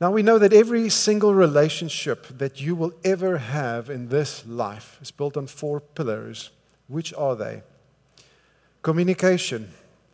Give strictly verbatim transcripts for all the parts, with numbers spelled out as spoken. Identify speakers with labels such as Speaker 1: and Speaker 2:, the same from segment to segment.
Speaker 1: Now we know that every single relationship that you will ever have in this life is built on four pillars. Which are they? Communication.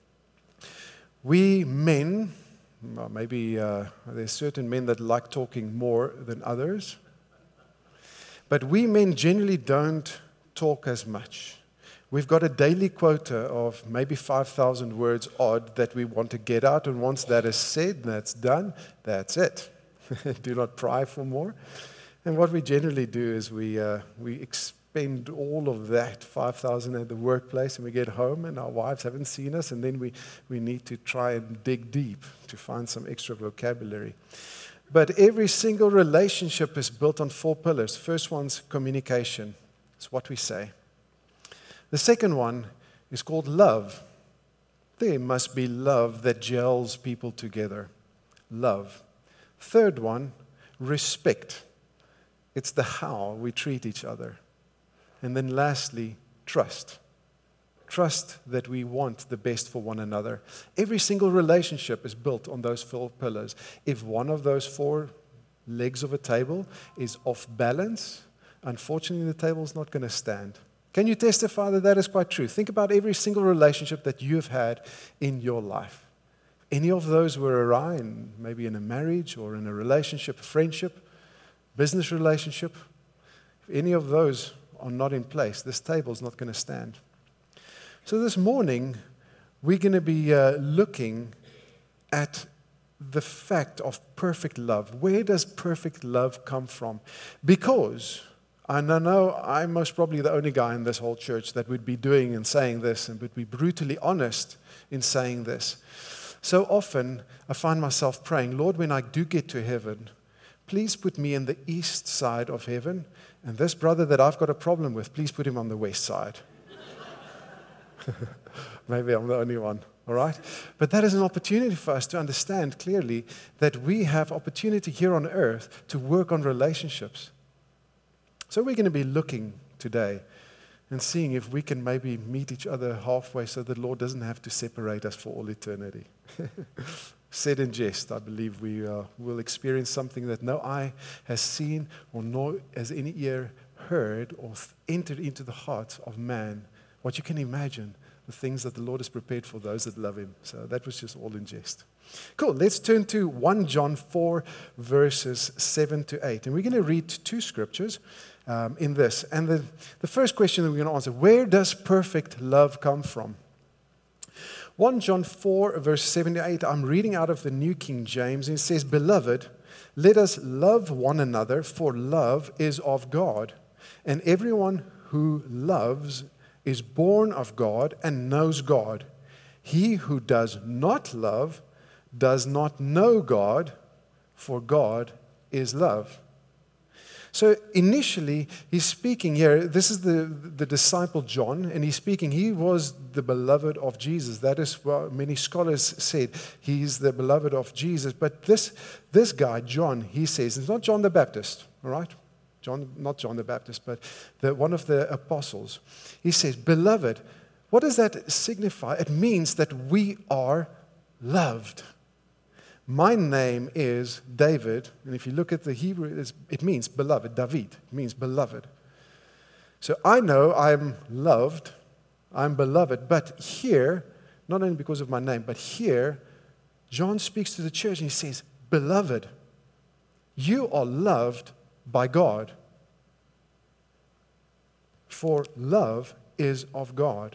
Speaker 1: We men, well, maybe uh, there's certain men that like talking more than others, but we men generally don't talk as much. We've got a daily quota of maybe five thousand words odd that we want to get out, and once that is said, that's done, that's it. Do not pry for more. And what we generally do is we uh, we expend all of that five thousand at the workplace, and we get home and our wives haven't seen us, and then we, we need to try and dig deep to find some extra vocabulary. But every single relationship is built on four pillars. First one's communication. It's what we say. The second one is called love. There must be love that gels people together. Love. Third one, respect. It's the how we treat each other. And then lastly, trust. Trust that we want the best for one another. Every single relationship is built on those four pillars. If one of those four legs of a table is off balance, unfortunately the table is not going to stand. Can you testify that that is quite true? Think about every single relationship that you've had in your life. Any of those were awry, in, maybe in a marriage or in a relationship, a friendship, business relationship. If any of those are not in place, this table is not going to stand. So this morning, we're going to be uh, looking at the fact of perfect love. Where does perfect love come from? Because And I know I'm most probably the only guy in this whole church that would be doing and saying this and would be brutally honest in saying this. So often I find myself praying, Lord, when I do get to heaven, please put me in the east side of heaven, and this brother that I've got a problem with, please put him on the west side. Maybe I'm the only one, all right? But that is an opportunity for us to understand clearly that we have opportunity here on earth to work on relationships. So we're going to be looking today and seeing if we can maybe meet each other halfway so that the Lord doesn't have to separate us for all eternity. Said in jest, I believe we uh, will experience something that no eye has seen or nor has any ear heard or entered into the heart of man. What you can imagine, the things that the Lord has prepared for those that love Him. So that was just all in jest. Cool. Let's turn to First John four, verses seven to eight. And we're going to read two scriptures um, in this. And the, the first question that we're going to answer, where does perfect love come from? First John four, verse seven to eight, I'm reading out of the New King James, and it says, Beloved, let us love one another, for love is of God. And everyone who loves is born of God and knows God. He who does not love does not know God, for God is love. So initially, he's speaking here, this is the, the disciple John, and he's speaking, he was the beloved of Jesus. That is what many scholars said, he's the beloved of Jesus. But this, this guy, John, he says, it's not John the Baptist, all right? John, not John the Baptist, but the, one of the apostles. He says, Beloved, what does that signify? It means that we are loved. My name is David, and if you look at the Hebrew, it means beloved. David means beloved. So I know I'm loved, I'm beloved, but here, not only because of my name, but here, John speaks to the church and he says, Beloved, you are loved by God, for love is of God.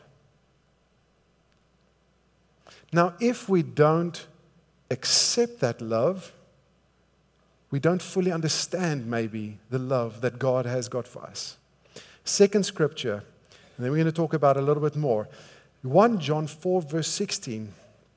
Speaker 1: Now, if we don't accept that love, we don't fully understand maybe the love that God has got for us. Second scripture, and then we're going to talk about it a little bit more. First John four, verse sixteen.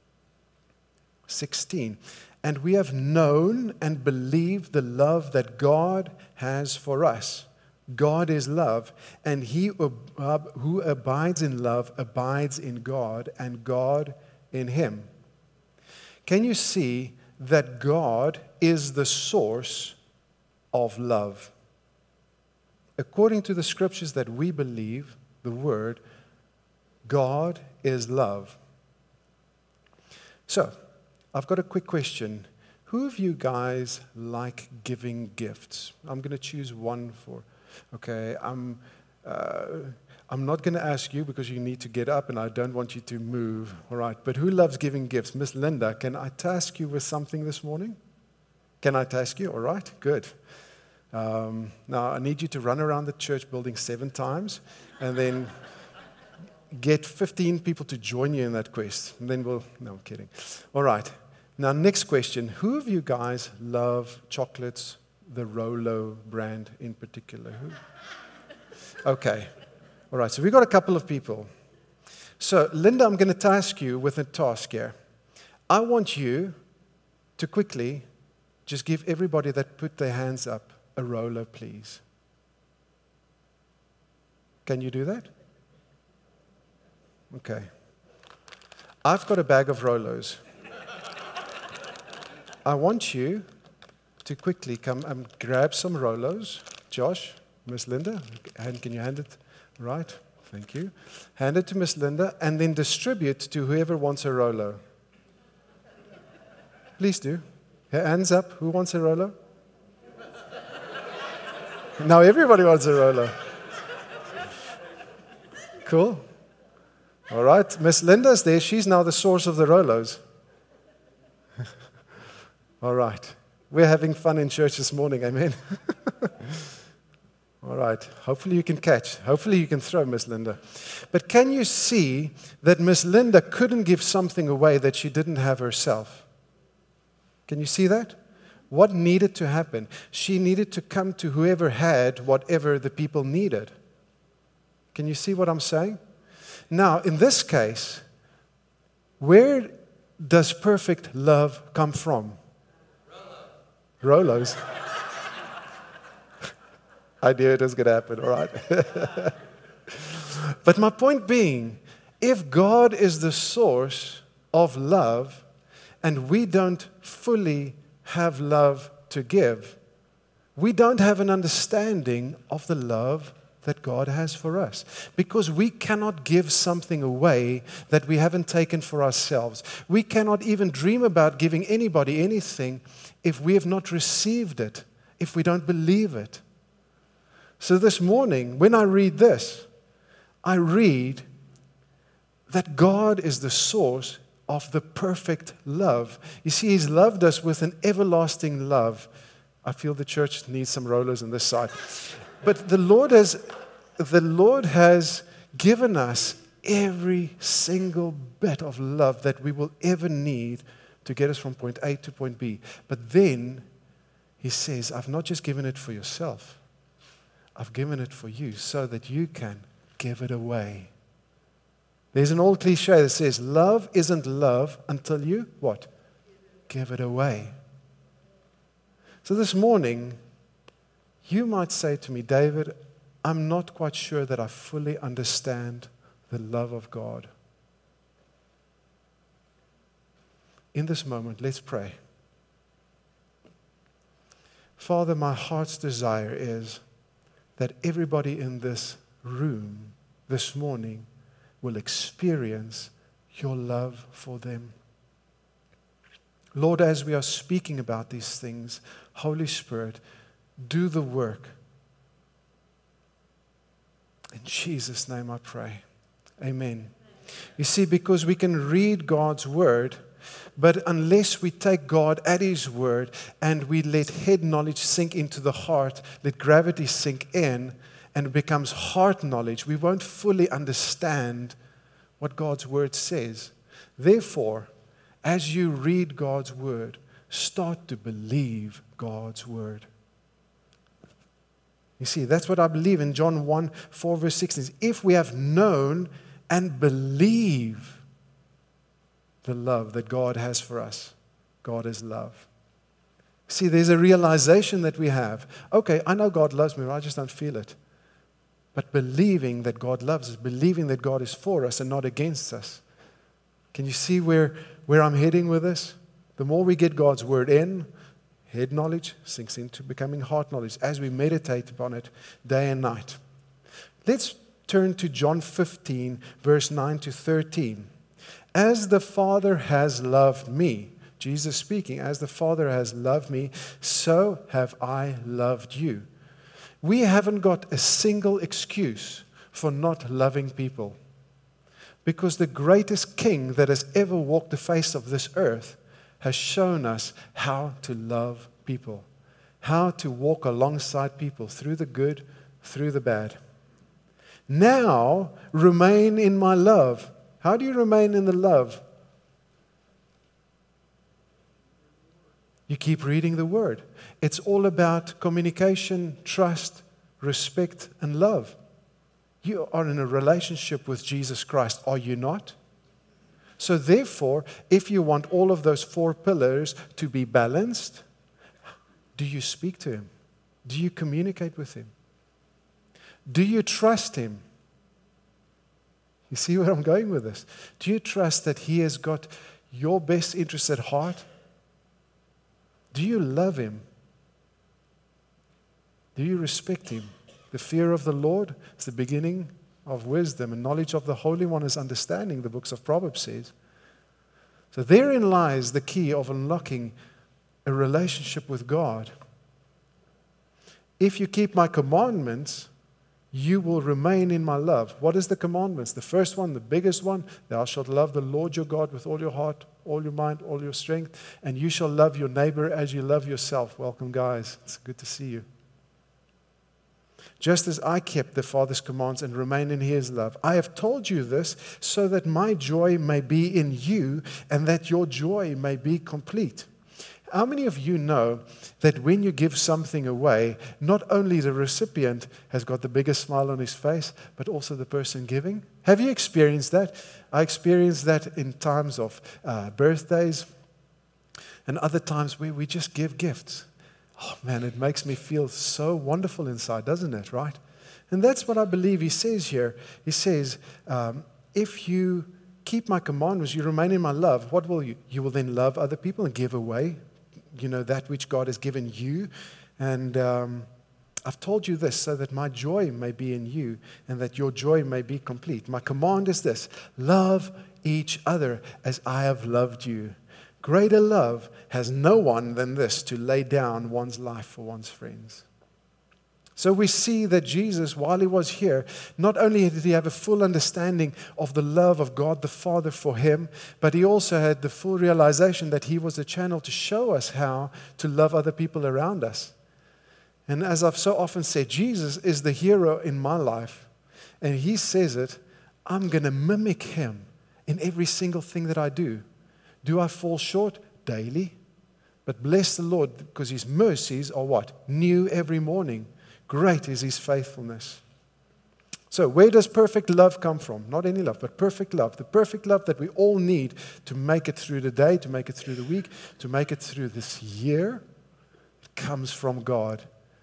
Speaker 1: sixteen. And we have known and believed the love that God has for us. God is love, and he who abides in love abides in God, and God in him. Can you see that God is the source of love? According to the scriptures that we believe, the word, God is love. So, I've got a quick question. Who of you guys like giving gifts? I'm going to choose one for, okay, I'm, uh, I'm not going to ask you because you need to get up and I don't want you to move, all right? But who loves giving gifts? Miss Linda, can I task you with something this morning? Can I task you? All right, good. Um, now, I need you to run around the church building seven times and then get fifteen people to join you in that quest. And then we'll, no, I'm kidding. All right. Now, next question. Who of you guys love chocolates, the Rolo brand in particular? Who? Okay. All right. So we've got a couple of people. So, Linda, I'm going to task you with a task here. I want you to quickly just give everybody that put their hands up a Rolo, please. Can you do that? Okay. I've got a bag of Rolos. I want you to quickly come and grab some Rolos. Josh, Miss Linda, and can you hand it? Right, thank you. Hand it to Miss Linda and then distribute to whoever wants a Rolo. Please do. Hands up. Who wants a Rolo? Now everybody wants a Rolo. Cool. All right, Miss Linda's there. She's now the source of the Rolos. All right. We're having fun in church this morning, amen? All right. Hopefully you can catch. Hopefully you can throw, Miss Linda. But can you see that Miss Linda couldn't give something away that she didn't have herself? Can you see that? What needed to happen? She needed to come to whoever had whatever the people needed. Can you see what I'm saying? Now, in this case, where does perfect love come from? Rolos. I knew it was going to happen, all right? But my point being, if God is the source of love and we don't fully have love to give, we don't have an understanding of the love that God has for us. Because we cannot give something away that we haven't taken for ourselves. We cannot even dream about giving anybody anything if we have not received it, if we don't believe it. So this morning, when I read this, I read that God is the source of the perfect love. You see, He's loved us with an everlasting love. I feel the church needs some rollers on this side. But the Lord has, the Lord has given us every single bit of love that we will ever need to get us from point A to point B. But then He says, I've not just given it for yourself. I've given it for you so that you can give it away. There's an old cliche that says, love isn't love until you, what? Give it away. So this morning, you might say to me, David, I'm not quite sure that I fully understand the love of God. In this moment, let's pray. Father, my heart's desire is that everybody in this room this morning will experience your love for them. Lord, as we are speaking about these things, Holy Spirit, do the work. In Jesus' name I pray. Amen. You see, because we can read God's word, but unless we take God at His word and we let head knowledge sink into the heart, let gravity sink in, and it becomes heart knowledge, we won't fully understand what God's word says. Therefore, as you read God's word, start to believe God's word. You see, that's what I believe in John one, four, verse sixteen. If we have known and believe the love that God has for us, God is love. See, there's a realization that we have. Okay, I know God loves me, but I just don't feel it. But believing that God loves us, believing that God is for us and not against us. Can you see where, where I'm heading with this? The more we get God's word in, head knowledge sinks into becoming heart knowledge as we meditate upon it day and night. Let's turn to John fifteen, verse nine to thirteen. As the Father has loved me, Jesus speaking, as the Father has loved me, so have I loved you. We haven't got a single excuse for not loving people. Because the greatest king that has ever walked the face of this earth has shown us how to love people, how to walk alongside people through the good, through the bad. Now, remain in my love. How do you remain in the love? You keep reading the Word. It's all about communication, trust, respect, and love. You are in a relationship with Jesus Christ, are you not? So therefore, if you want all of those four pillars to be balanced, do you speak to Him? Do you communicate with Him? Do you trust Him? You see where I'm going with this? Do you trust that He has got your best interests at heart? Do you love Him? Do you respect Him? The fear of the Lord is the beginning of wisdom, and knowledge of the Holy One is understanding, the books of Proverbs says. So therein lies the key of unlocking a relationship with God. If you keep my commandments, you will remain in my love. What is the commandments? The first one, the biggest one, thou shalt love the Lord your God with all your heart, all your mind, all your strength, and you shall love your neighbor as you love yourself. Welcome, guys. It's good to see you. Just as I kept the Father's commands and remain in His love. I have told you this so that my joy may be in you and that your joy may be complete. How many of you know that when you give something away, not only the recipient has got the biggest smile on his face, but also the person giving? Have you experienced that? I experienced that in times of uh, birthdays and other times where we just give gifts. Oh man, it makes me feel so wonderful inside, doesn't it, right? And that's what I believe He says here. He says, um, if you keep my commandments, you remain in my love, what will you? You will then love other people and give away, you know, that which God has given you. And um, I've told you this so that my joy may be in you and that your joy may be complete. My command is this: love each other as I have loved you. Greater love has no one than this, to lay down one's life for one's friends. So we see that Jesus, while He was here, not only did He have a full understanding of the love of God the Father for Him, but He also had the full realization that He was a channel to show us how to love other people around us. And as I've so often said, Jesus is the hero in my life. And He says it, I'm going to mimic Him in every single thing that I do. Do I fall short? Daily. But bless the Lord, because His mercies are what? New every morning. Great is His faithfulness. So where does perfect love come from? Not any love, but perfect love. The perfect love that we all need to make it through the day, to make it through the week, to make it through this year, it comes from God.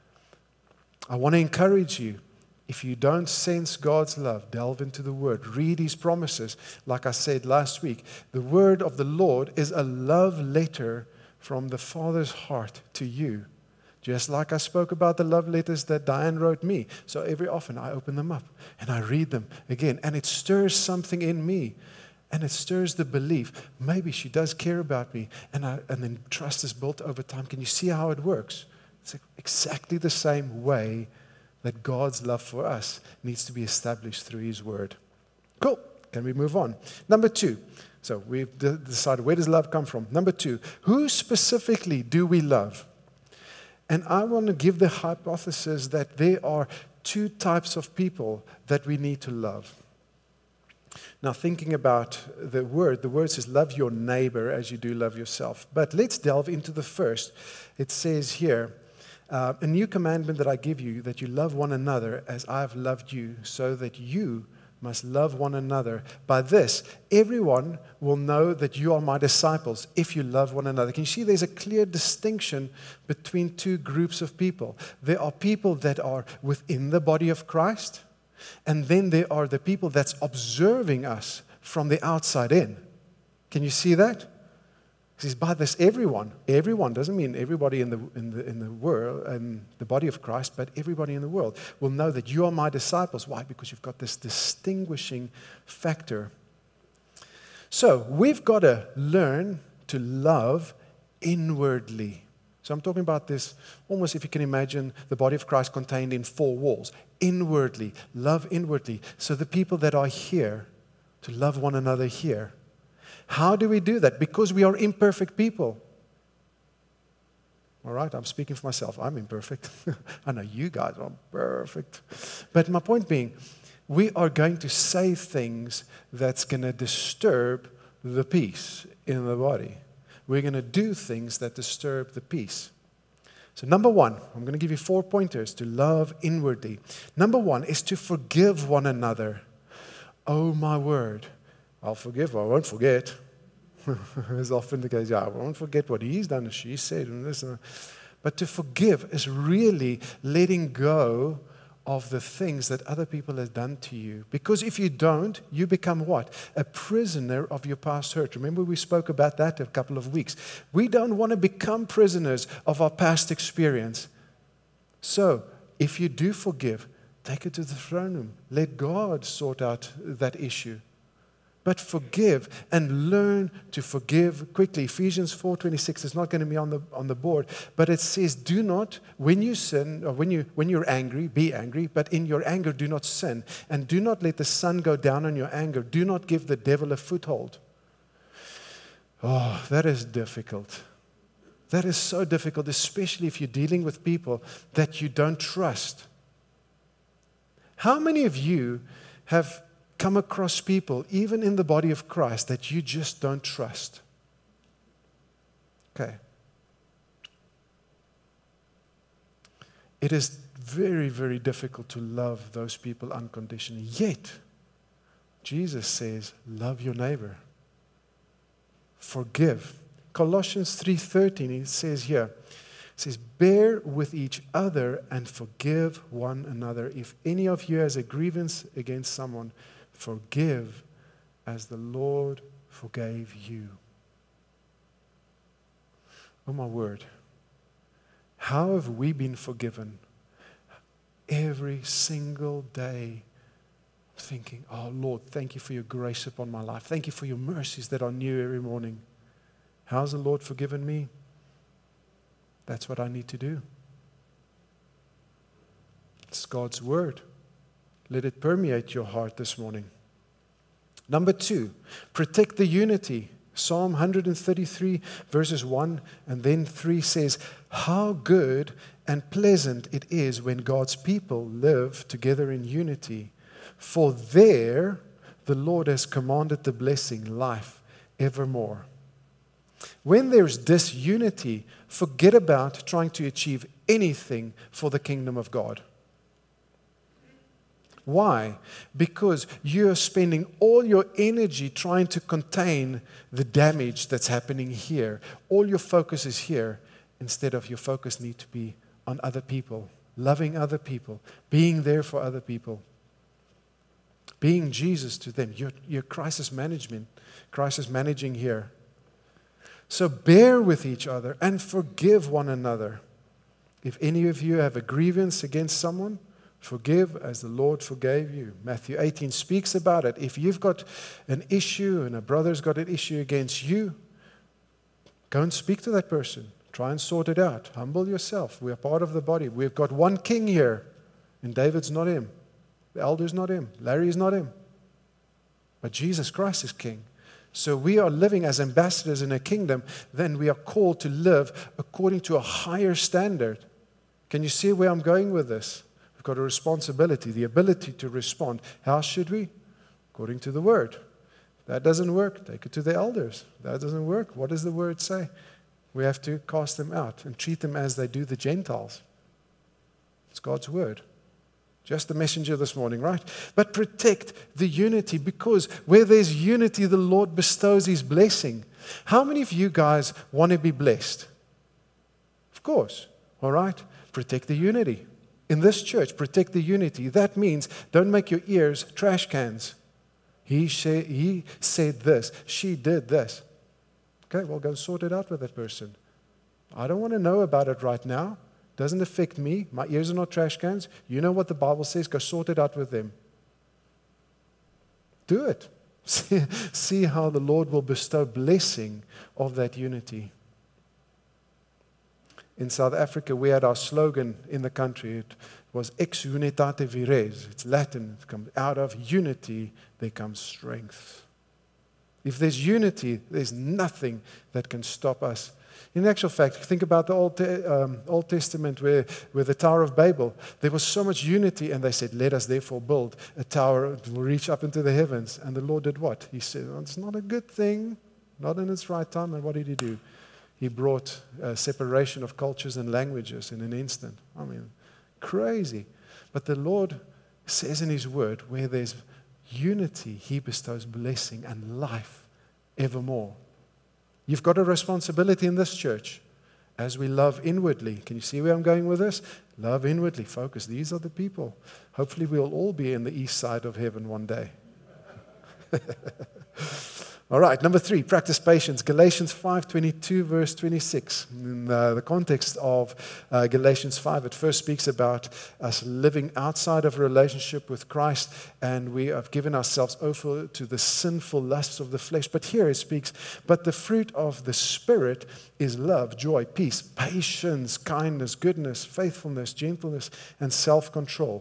Speaker 1: I want to encourage you. If you don't sense God's love, delve into the Word. Read His promises. Like I said last week, the Word of the Lord is a love letter from the Father's heart to you. Just like I spoke about the love letters that Diane wrote me. So every often I open them up and I read them again. And it stirs something in me. And it stirs the belief, maybe she does care about me. And, I, and then trust is built over time. Can you see how it works? It's exactly the same way that God's love for us needs to be established through His Word. Cool. Can we move on? Number two. So we've de- decided, where does love come from? Number two, who specifically do we love? And I want to give the hypothesis that there are two types of people that we need to love. Now, thinking about the word, the word says, love your neighbor as you do love yourself. But let's delve into the first. It says here, Uh, a new commandment that I give you, that you love one another as I have loved you, so that you must love one another. By this, everyone will know that you are my disciples if you love one another. Can you see there's a clear distinction between two groups of people? There are people that are within the body of Christ, and then there are the people that's observing us from the outside in. Can you see that? He says, by this, everyone, everyone doesn't mean everybody in the in the in the world and the body of Christ, but everybody in the world will know that you are my disciples. Why? Because you've got this distinguishing factor. So we've got to learn to love inwardly. So I'm talking about this almost, if you can imagine, the body of Christ contained in four walls. Inwardly, love inwardly. So the people that are here, to love one another here. How do we do that? Because we are imperfect people. All right, I'm speaking for myself. I'm imperfect. I know you guys are perfect. But my point being, we are going to say things that's going to disturb the peace in the body. We're going to do things that disturb the peace. So number one, I'm going to give you four pointers to love inwardly. Number one is to forgive one another. Oh my word, I'll forgive, I won't forget. It's often the case, yeah, I won't forget what he's done, she said, and this and that. But to forgive is really letting go of the things that other people have done to you. Because if you don't, you become what? A prisoner of your past hurt. Remember we spoke about that a couple of weeks. We don't want to become prisoners of our past experience. So, if you do forgive, take it to the throne room. Let God sort out that issue. But forgive and learn to forgive quickly. Ephesians four twenty-six is not going to be on the on the board, but it says, do not, when you sin, or when, you, when you're angry, be angry, but in your anger do not sin. And do not let the sun go down on your anger. Do not give the devil a foothold. Oh, that is difficult. That is so difficult, especially if you're dealing with people that you don't trust. How many of you have come across people, even in the body of Christ, that you just don't trust? Okay. It is very, very difficult to love those people unconditionally. Yet, Jesus says, love your neighbor. Forgive. Colossians three thirteen, it says here, it says, bear with each other and forgive one another. If any of you has a grievance against someone, forgive as the Lord forgave you. Oh my word. How have we been forgiven? Every single day thinking, oh Lord, thank you for your grace upon my life. Thank you for your mercies that are new every morning. How's the Lord forgiven me? That's what I need to do. It's God's word. Let it permeate your heart this morning. Number two, protect the unity. Psalm one thirty-three verses one and then three says, how good and pleasant it is when God's people live together in unity. For there the Lord has commanded the blessing, life evermore. When there's disunity, forget about trying to achieve anything for the kingdom of God. Why? Because you're spending all your energy trying to contain the damage that's happening here. All your focus is here, instead of your focus need to be on other people, loving other people, being there for other people, being Jesus to them. You're, you're crisis management, crisis managing here. So bear with each other and forgive one another. If any of you have a grievance against someone, forgive as the Lord forgave you. Matthew eighteen speaks about it. If you've got an issue and a brother's got an issue against you, go and speak to that person. Try and sort it out. Humble yourself. We are part of the body. We've got one king here, and David's not him. The elder's not him. Larry's not him. But Jesus Christ is king. So we are living as ambassadors in a kingdom, then we are called to live according to a higher standard. Can you see where I'm going with this? We've got a responsibility, the ability to respond. How should we? According to the word. If that doesn't work, take it to the elders. If that doesn't work, what does the word say? We have to cast them out and treat them as they do the Gentiles. It's God's word. Just the messenger this morning, right? But protect the unity, because where there's unity, the Lord bestows His blessing. How many of you guys want to be blessed? Of course, all right? Protect the unity. In this church, protect the unity. That means don't make your ears trash cans. He, say, he said this. She did this. Okay, well, go sort it out with that person. I don't want to know about it right now. Doesn't affect me. My ears are not trash cans. You know what the Bible says. Go sort it out with them. Do it. See, see how the Lord will bestow blessing of that unity. In South Africa, we had our slogan in the country. It was Ex unitate vires. It's Latin. It comes out of unity, there comes strength. If there's unity, there's nothing that can stop us. In actual fact, think about the Old, um, Old Testament where, where the Tower of Babel, there was so much unity, and they said, let us therefore build a tower that will reach up into the heavens. And the Lord did what? He said, well, it's not a good thing, not in its right time. And what did he do? He brought a separation of cultures and languages in an instant. I mean, crazy. But the Lord says in His Word, where there's unity, He bestows blessing and life evermore. You've got a responsibility in this church as we love inwardly. Can you see where I'm going with this? Love inwardly, focus. These are the people. Hopefully we'll all be in the east side of heaven one day. All right, number three, practice patience. Galatians five twenty-two, verse twenty-six. In uh, the context of uh, Galatians five, it first speaks about us living outside of a relationship with Christ, and we have given ourselves over to the sinful lusts of the flesh. But here it speaks, but the fruit of the Spirit is love, joy, peace, patience, kindness, goodness, faithfulness, gentleness, and self-control.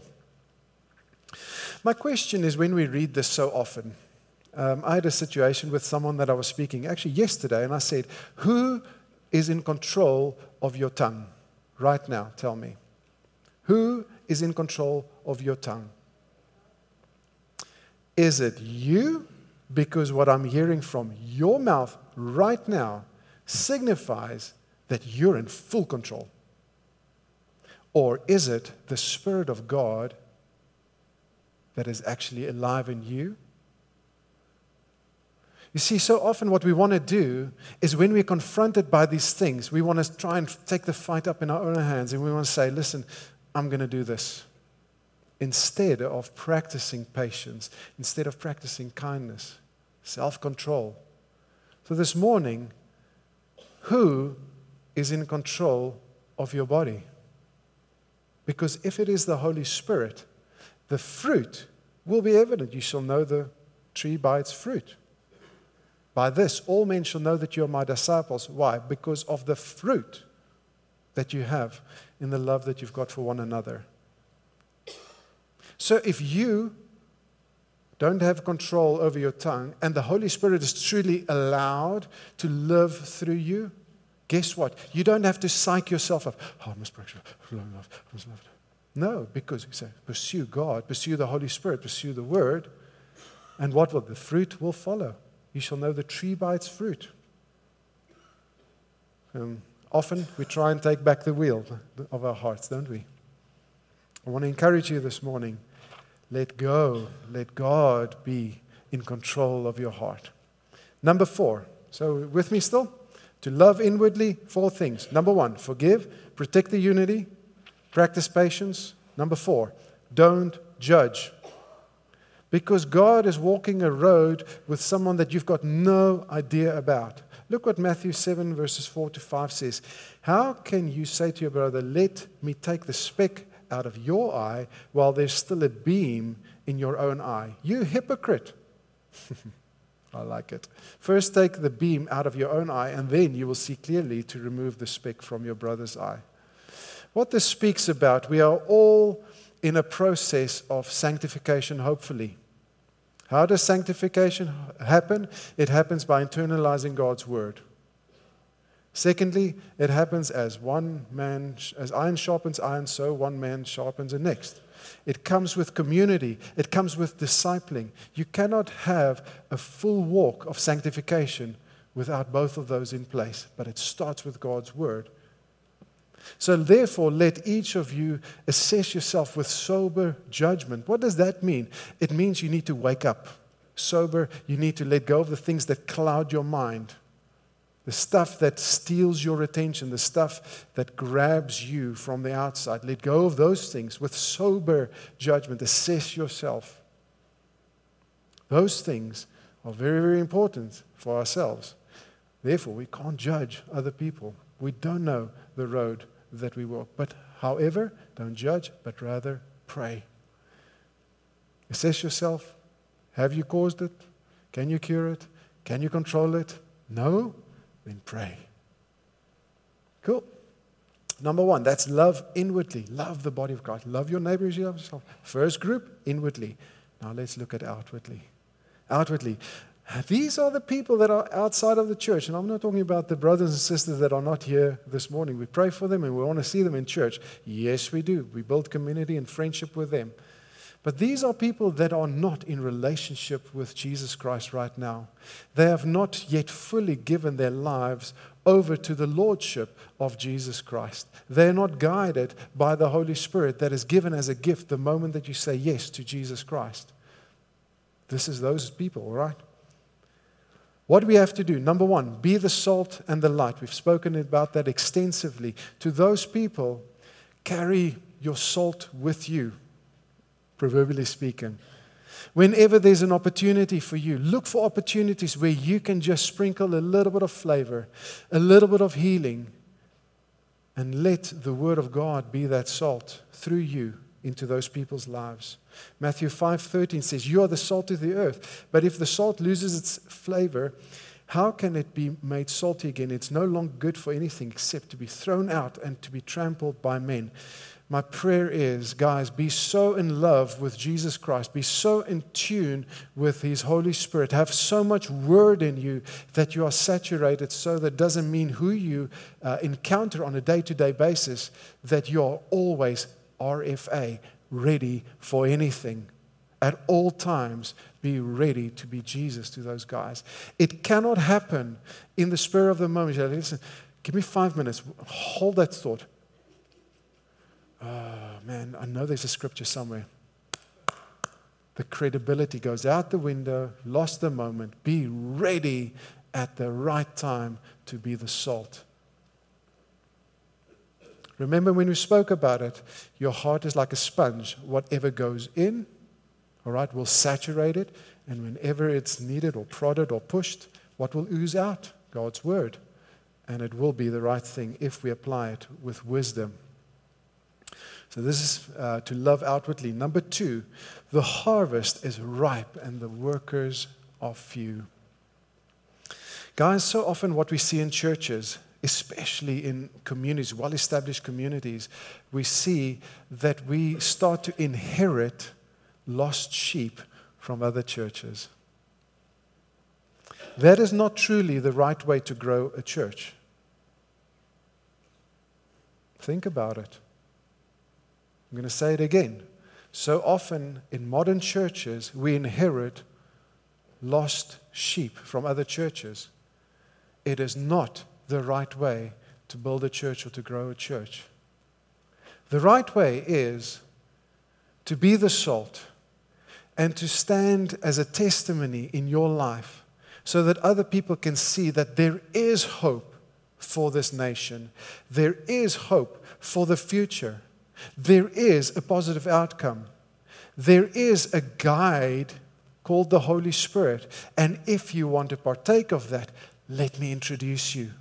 Speaker 1: My question is, when we read this so often, Um, I had a situation with someone that I was speaking actually yesterday, and I said, who is in control of your tongue right now? Tell me. Who is in control of your tongue? Is it you? Because what I'm hearing from your mouth right now signifies that you're in full control. Or is it the Spirit of God that is actually alive in you? You see, so often what we want to do is when we're confronted by these things, we want to try and take the fight up in our own hands, and we want to say, listen, I'm going to do this. Instead of practicing patience, instead of practicing kindness, self-control. So this morning, who is in control of your body? Because if it is the Holy Spirit, the fruit will be evident. You shall know the tree by its fruit. By this, all men shall know that you are my disciples. Why? Because of the fruit that you have in the love that you've got for one another. So if you don't have control over your tongue, and the Holy Spirit is truly allowed to live through you, guess what? You don't have to psych yourself up. Oh, I must pray. I must love. No, because you say, pursue God, pursue the Holy Spirit, pursue the Word, and what will? The fruit will follow. You shall know the tree by its fruit. Um, often we try and take back the wheel of our hearts, don't we? I want to encourage you this morning. Let go. Let God be in control of your heart. Number four. So with me still? To love inwardly, four things. Number one, forgive, protect the unity, practice patience. Number four, don't judge. Because God is walking a road with someone that you've got no idea about. Look what Matthew seven verses four to five says. How can you say to your brother, let me take the speck out of your eye while there's still a beam in your own eye? You hypocrite. I like it. First take the beam out of your own eye, and then you will see clearly to remove the speck from your brother's eye. What this speaks about, we are all in a process of sanctification, hopefully. How does sanctification happen? It happens by internalizing God's Word. Secondly, it happens as one man, as iron sharpens iron, so one man sharpens the next. It comes with community. It comes with discipling. You cannot have a full walk of sanctification without both of those in place. But it starts with God's Word. So therefore, let each of you assess yourself with sober judgment. What does that mean? It means you need to wake up sober. You need to let go of the things that cloud your mind, the stuff that steals your attention, the stuff that grabs you from the outside. Let go of those things with sober judgment. Assess yourself. Those things are very, very important for ourselves. Therefore, we can't judge other people. We don't know the road that we walk. But however, don't judge, but rather pray. Assess yourself. Have you caused it? Can you cure it? Can you control it? No? Then pray. Cool. Number one, that's love inwardly. Love the body of Christ. Love your neighbor as you love yourself. First group, inwardly. Now let's look at outwardly. Outwardly. These are the people that are outside of the church. And I'm not talking about the brothers and sisters that are not here this morning. We pray for them and we want to see them in church. Yes, we do. We build community and friendship with them. But these are people that are not in relationship with Jesus Christ right now. They have not yet fully given their lives over to the lordship of Jesus Christ. They are not guided by the Holy Spirit that is given as a gift the moment that you say yes to Jesus Christ. This is those people, all right? What do we have to do? Number one, be the salt and the light. We've spoken about that extensively. To those people, carry your salt with you, proverbially speaking. Whenever there's an opportunity for you, look for opportunities where you can just sprinkle a little bit of flavor, a little bit of healing, and let the Word of God be that salt through you into those people's lives. Matthew five thirteen says, "You are the salt of the earth, but if the salt loses its flavor, how can it be made salty again? It's no longer good for anything except to be thrown out and to be trampled by men." My prayer is, guys, be so in love with Jesus Christ, be so in tune with His Holy Spirit, have so much Word in you that you are saturated, so that doesn't mean who you uh, encounter on a day-to-day basis, that you are always R F A, ready for anything. At all times, be ready to be Jesus to those guys. It cannot happen in the spur of the moment. Listen, give me five minutes. Hold that thought. Oh, man, I know there's a scripture somewhere. The credibility goes out the window, lost the moment. Be ready at the right time to be the salt. Remember when we spoke about it, your heart is like a sponge. Whatever goes in, all right, will saturate it. And whenever it's needed or prodded or pushed, what will ooze out? God's Word. And it will be the right thing if we apply it with wisdom. So this is uh, to love outwardly. Number two, the harvest is ripe and the workers are few. Guys, so often what we see in churches, especially in communities, well-established communities, we see that we start to inherit lost sheep from other churches. That is not truly the right way to grow a church. Think about it. I'm going to say it again. So often in modern churches, we inherit lost sheep from other churches. It is not the right way to build a church or to grow a church. The right way is to be the salt and to stand as a testimony in your life so that other people can see that there is hope for this nation. There is hope for the future. There is a positive outcome. There is a guide called the Holy Spirit. And if you want to partake of that, let me introduce you.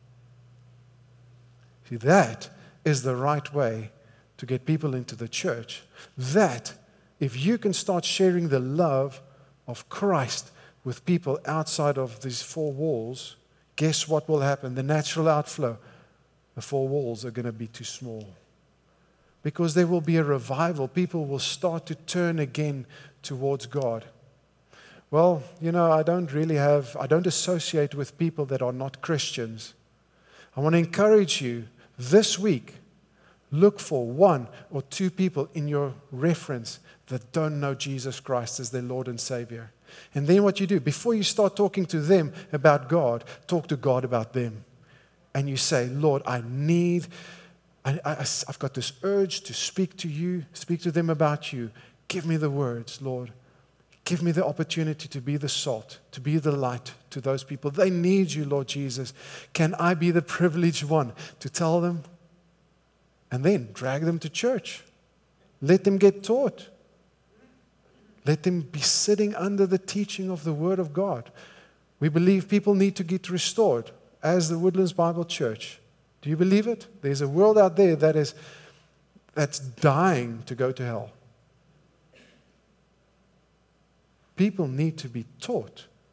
Speaker 1: See, that is the right way to get people into the church. That, if you can start sharing the love of Christ with people outside of these four walls, guess what will happen? The natural outflow, the four walls are going to be too small. Because there will be a revival. People will start to turn again towards God. Well, you know, I don't really have, I don't associate with people that are not Christians. I want to encourage you this week, look for one or two people in your reference that don't know Jesus Christ as their Lord and Savior. And then what you do, before you start talking to them about God, talk to God about them. And you say, Lord, I need... I, I, I've got this urge to speak to you, speak to them about you. Give me the words, Lord. Give me the opportunity to be the salt, to be the light to those people. They need you, Lord Jesus. Can I be the privileged one to tell them? And then drag them to church. Let them get taught. Let them be sitting under the teaching of the Word of God. We believe people need to get restored as the Woodlands Bible Church. Do you believe it? There's a world out there that is that's dying to go to hell. People need to be taught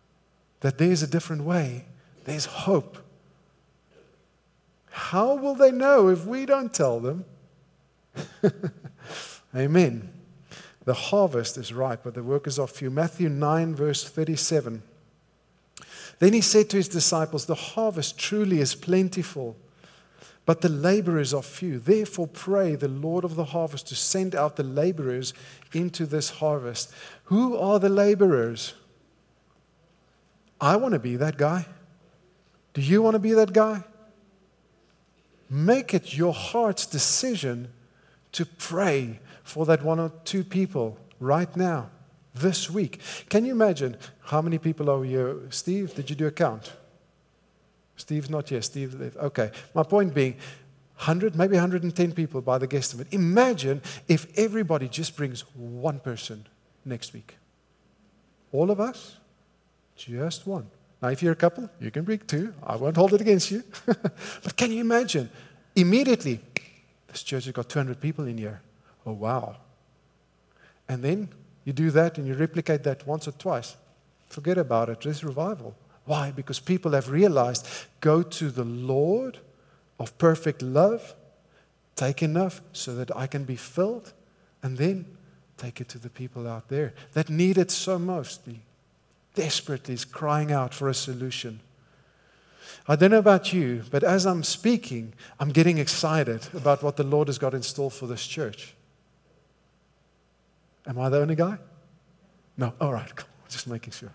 Speaker 1: that there's a different way. There's hope. How will they know if we don't tell them? Amen. The harvest is ripe, but the workers are few. Matthew nine, verse thirty-seven. Then he said to his disciples, the harvest truly is plentiful, but the laborers are few. Therefore pray the Lord of the harvest to send out the laborers into this harvest. Who are the laborers? I want to be that guy. Do you want to be that guy? Make it your heart's decision to pray for that one or two people right now, this week. Can you imagine how many people are here? Steve, did you do a count? Steve's not here. Steve left. Okay. My point being, one hundred, maybe one hundred ten people by the guesstimate. Imagine if everybody just brings one person next week. All of us? Just one. Now, if you're a couple, you can bring two. I won't hold it against you. But can you imagine? Immediately, this church has got two hundred people in here. Oh, wow. And then you do that and you replicate that once or twice. Forget about it. There's revival. Why? Because people have realized, go to the Lord of perfect love, take enough so that I can be filled, and then take it to the people out there that need it so mostly. Desperately is crying out for a solution. I don't know about you, but as I'm speaking, I'm getting excited about what the Lord has got in store for this church. Am I the only guy? No? All right, cool. Just making sure.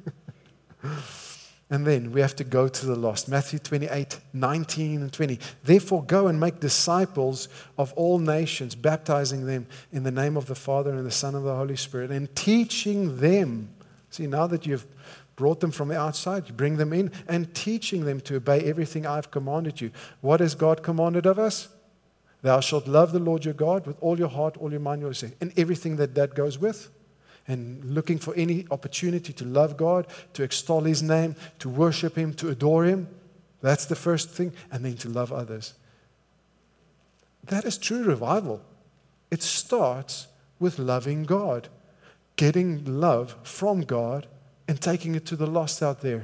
Speaker 1: And then we have to go to the lost. Matthew twenty-eight, nineteen and twenty. Therefore go and make disciples of all nations, baptizing them in the name of the Father and the Son and the Holy Spirit, and teaching them. See, now that you've brought them from the outside, you bring them in and teaching them to obey everything I've commanded you. What has God commanded of us? Thou shalt love the Lord your God with all your heart, all your mind, all your strength, and everything that that goes with. And looking for any opportunity to love God, to extol His name, to worship Him, to adore Him. That's the first thing. And then to love others. That is true revival. It starts with loving God. Getting love from God and taking it to the lost out there.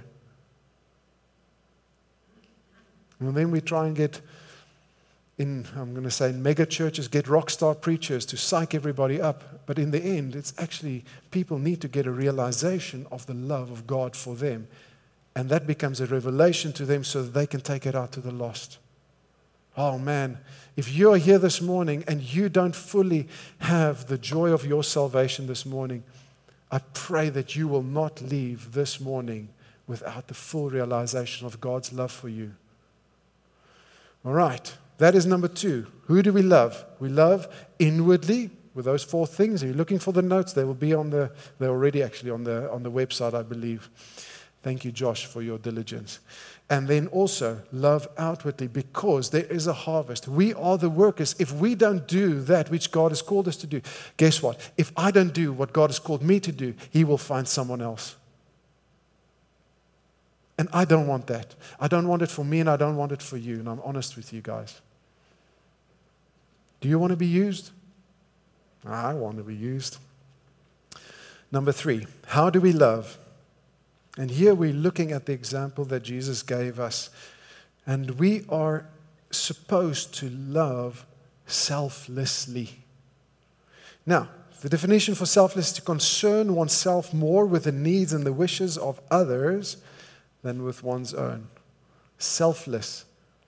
Speaker 1: And then we try and get in, I'm going to say, in mega churches, get rock star preachers to psych everybody up. But in the end, it's actually people need to get a realization of the love of God for them. And that becomes a revelation to them so that they can take it out to the lost. Oh man, if you are here this morning and you don't fully have the joy of your salvation this morning, I pray that you will not leave this morning without the full realization of God's love for you. All right. That is number two. Who do we love? We love inwardly with those four things. Are you looking for the notes? They will be on the, they're already actually on the, on the website, I believe. Thank you, Josh, for your diligence. And then also love outwardly because there is a harvest. We are the workers. If we don't do that which God has called us to do, guess what? If I don't do what God has called me to do, He will find someone else. And I don't want that. I don't want it for me and I don't want it for you. And I'm honest with you guys. Do you want to be used? I want to be used. Number three, how do we love? And here we're looking at the example that Jesus gave us. And we are supposed to love selflessly. Now, the definition for selfless is to concern oneself more with the needs and the wishes of others than with one's own. Selfless.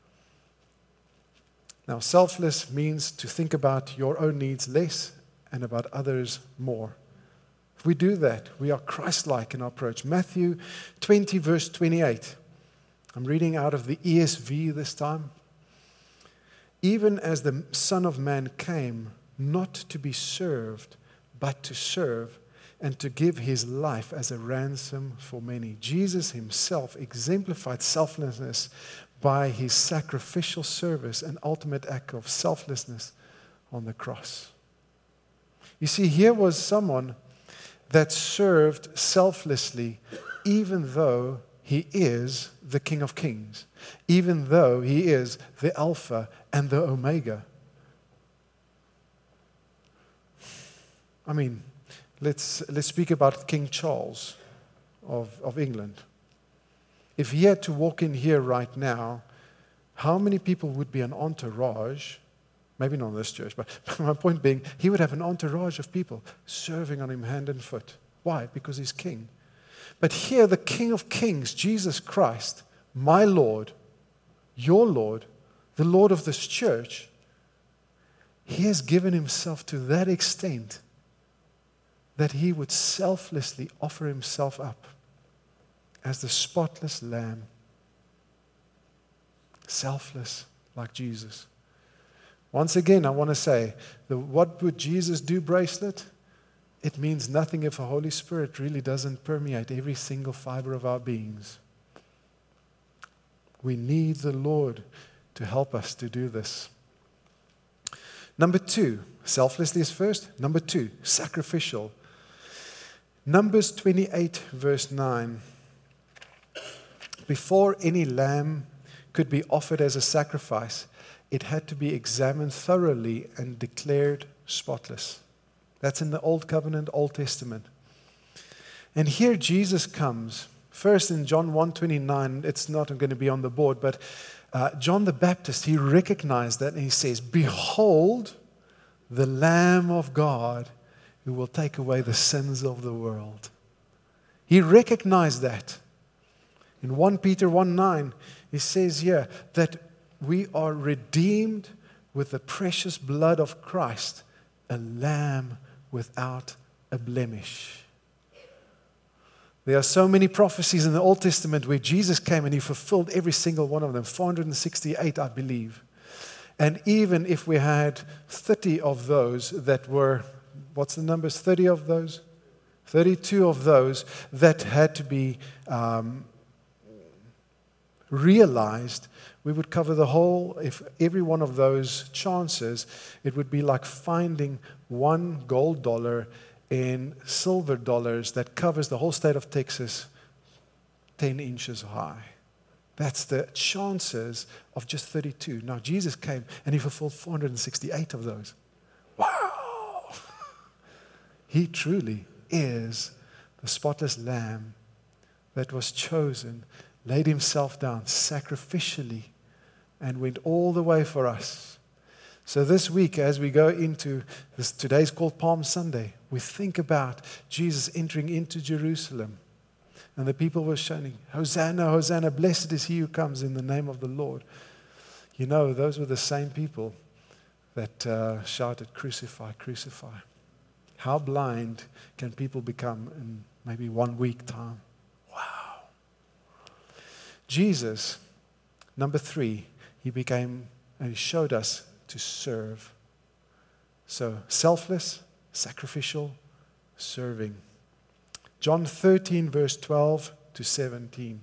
Speaker 1: Now, selfless means to think about your own needs less and about others more. If we do that, we are Christ-like in our approach. Matthew twenty, verse twenty-eight. I'm reading out of the E S V this time. Even as the Son of Man came, not to be served, but to serve, and to give His life as a ransom for many. Jesus Himself exemplified selflessness by His sacrificial service and ultimate act of selflessness on the cross. You see, here was someone that served selflessly, even though He is the King of Kings, even though He is the Alpha and the Omega. I mean, let's let's speak about King Charles of, of England. if he had to walk in here right now, how many people would be an entourage? Maybe not in this church, but my point being, he would have an entourage of people serving on him hand and foot. Why? Because he's king. But here, the King of Kings, Jesus Christ, my Lord, your Lord, the Lord of this church, he has given himself to that extent that he would selflessly offer himself up as the spotless lamb. Selfless, like Jesus. Once again, I want to say, the what would Jesus do bracelet? It means nothing if the Holy Spirit really doesn't permeate every single fiber of our beings. We need the Lord to help us to do this. Number two, selflessly is first. Number two, sacrificial. Numbers twenty-eight, verse nine. Before any lamb could be offered as a sacrifice, it had to be examined thoroughly and declared spotless. That's in the Old Covenant, Old Testament. And here Jesus comes. First in John one twenty-nine, it's not going to be on the board, but uh, John the Baptist, he recognized that and he says, "Behold, the Lamb of God who will take away the sins of the world." He recognized that. In First Peter one nine, he says here that we are redeemed with the precious blood of Christ, a lamb without a blemish. There are so many prophecies in the Old Testament where Jesus came and he fulfilled every single one of them, four hundred sixty-eight, I believe. And even if we had thirty of those that were, what's the numbers, thirty of those? thirty-two of those that had to be um, realized, we would cover the whole. If every one of those chances, it would be like finding one gold dollar in silver dollars that covers the whole state of Texas ten inches high. That's the chances of just thirty-two. Now, Jesus came and he fulfilled four hundred sixty-eight of those. Wow! He truly is the spotless lamb that was chosen, laid himself down sacrificially, and went all the way for us. So this week, as we go into this, today's called Palm Sunday, we think about Jesus entering into Jerusalem. And the people were shouting, "Hosanna, Hosanna, blessed is he who comes in the name of the Lord." You know, those were the same people that uh, shouted, "Crucify, crucify." How blind can people become in maybe one week time? Wow. Jesus, number three, he became, and he showed us to serve. So, selfless, sacrificial, serving. John thirteen, verse twelve to seventeen.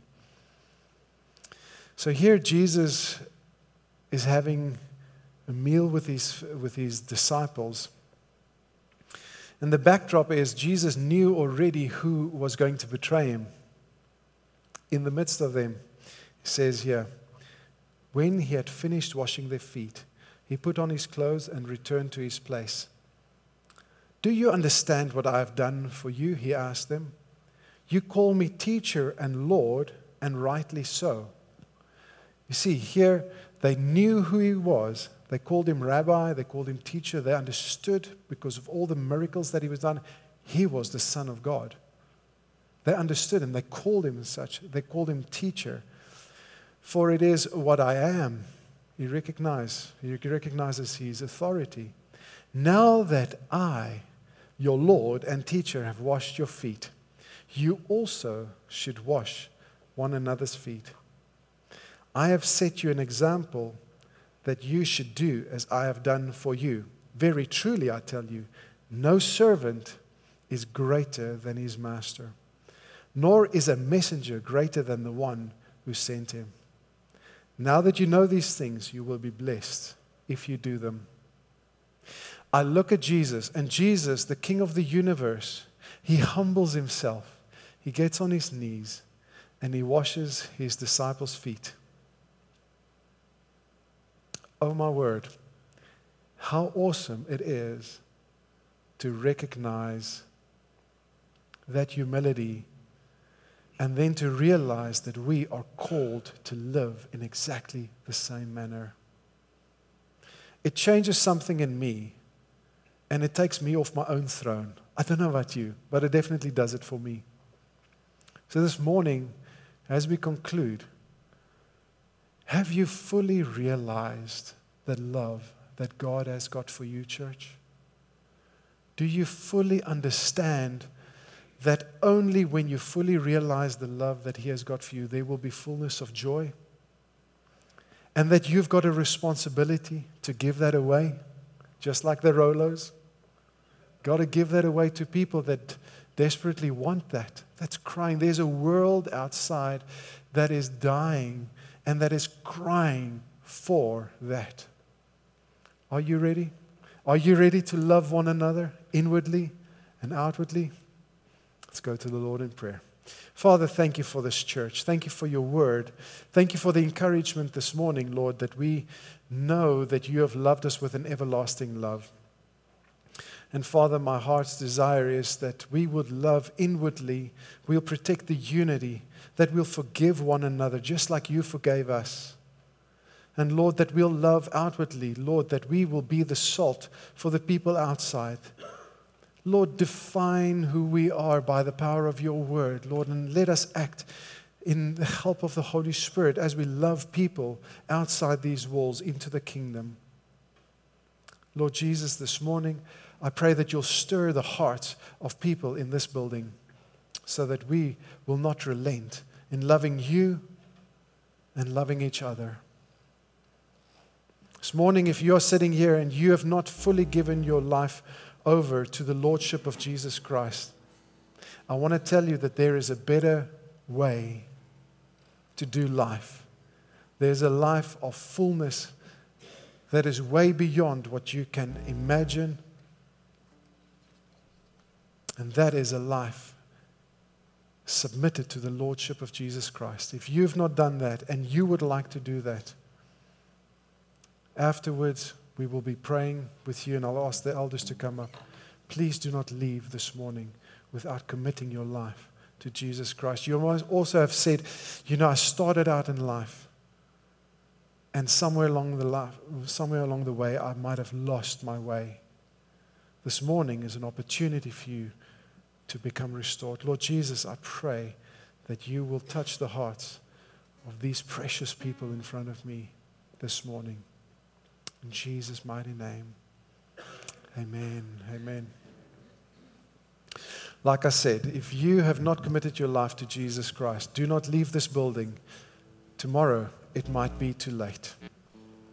Speaker 1: So here Jesus is having a meal with his, with his disciples. And the backdrop is Jesus knew already who was going to betray him. In the midst of them, he says here, when he had finished washing their feet, he put on his clothes and returned to his place. "Do you understand what I have done for you?" he asked them. "You call me teacher and Lord, and rightly so." You see, here they knew who he was. They called him rabbi, they called him teacher. They understood because of all the miracles that he was done. He was the Son of God. They understood him. They called him as such. They called him teacher. "For it is what I am." He recognized, he recognizes his authority. "Now that I, your Lord and teacher, have washed your feet, you also should wash one another's feet. I have set you an example that you should do as I have done for you. Very truly, I tell you, no servant is greater than his master, nor is a messenger greater than the one who sent him. Now that you know these things, you will be blessed if you do them." I look at Jesus, and Jesus, the King of the universe, he humbles himself. He gets on his knees, and he washes his disciples' feet. Oh my word, how awesome it is to recognize that humility and then to realize that we are called to live in exactly the same manner. It changes something in me, and it takes me off my own throne. I don't know about you, but it definitely does it for me. So this morning, as we conclude, have you fully realized the love that God has got for you, church? Do you fully understand that only when you fully realize the love that He has got for you, there will be fullness of joy? And that you've got a responsibility to give that away, just like the Rolos. Got to give that away to people that desperately want that, that's crying. There's a world outside that is dying and that is crying for that. Are you ready? Are you ready to love one another inwardly and outwardly? Let's go to the Lord in prayer. Father, thank you for this church. Thank you for your word. Thank you for the encouragement this morning, Lord, that we know that you have loved us with an everlasting love. And Father, my heart's desire is that we would love inwardly, we'll protect the unity, that we'll forgive one another just like you forgave us. And Lord, that we'll love outwardly, Lord, that we will be the salt for the people outside. Lord, define who we are by the power of your word, Lord, and let us act in the help of the Holy Spirit as we love people outside these walls into the kingdom. Lord Jesus, this morning, I pray that you'll stir the hearts of people in this building so that we will not relent in loving you and loving each other. This morning, if you're sitting here and you have not fully given your life over to the Lordship of Jesus Christ, I want to tell you that there is a better way to do life. There's a life of fullness that is way beyond what you can imagine. And that is a life submitted to the Lordship of Jesus Christ. If you've not done that and you would like to do that, afterwards we will be praying with you, and I'll ask the elders to come up. Please do not leave this morning without committing your life to Jesus Christ. You also have said, you know, I started out in life, and somewhere along the life, somewhere along the way, I might have lost my way. This morning is an opportunity for you to become restored. Lord Jesus, I pray that you will touch the hearts of these precious people in front of me this morning. In Jesus' mighty name. Amen. Amen. Like I said, if you have not committed your life to Jesus Christ, do not leave this building. Tomorrow, it might be too late.